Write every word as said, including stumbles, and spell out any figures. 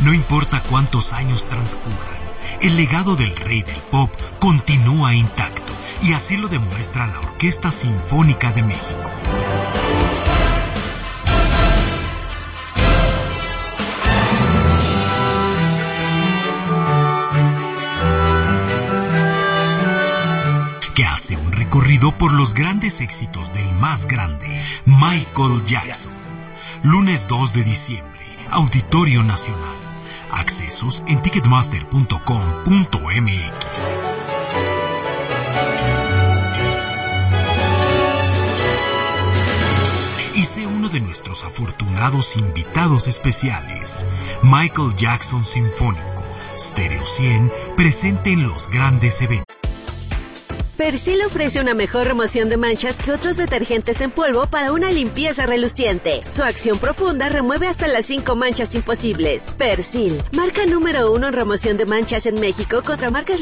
No importa cuántos años transcurran, el legado del rey del pop continúa intacto, y así lo demuestra la Orquesta Sinfónica de México. Que hace un recorrido por los grandes éxitos del más grande, Michael Jackson. Lunes dos de diciembre, Auditorio Nacional. Accesos en ticketmaster punto com punto m x. Y sé uno de nuestros afortunados invitados especiales. Michael Jackson Sinfónico, Stereo cien, presente en los grandes eventos. Persil ofrece una mejor remoción de manchas que otros detergentes en polvo para una limpieza reluciente. Su acción profunda remueve hasta las cinco manchas imposibles. Persil, marca número uno en remoción de manchas en México contra marcas